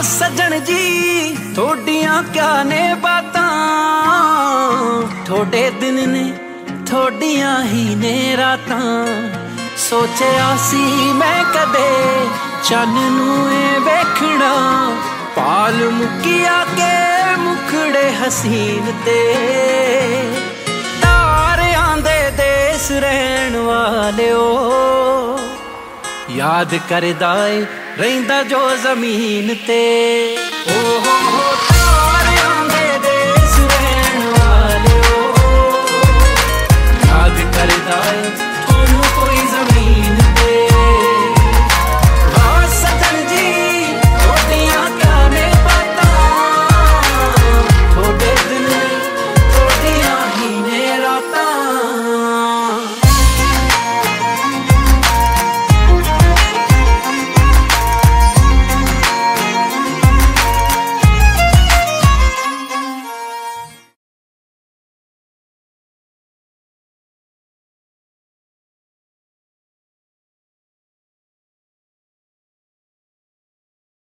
सजन जी थोड़ियां क्या ने बातां, थोड़े दिन ने थोड़ियां ही ने रातां। सोचिया सी मैं कदे चन नूं वेखना, पाल मुकिया के मुखड़े हसीन ते। तारियां दे देस रहन वालिओ, याद करदा ए रहिंदा जो जमीन ते।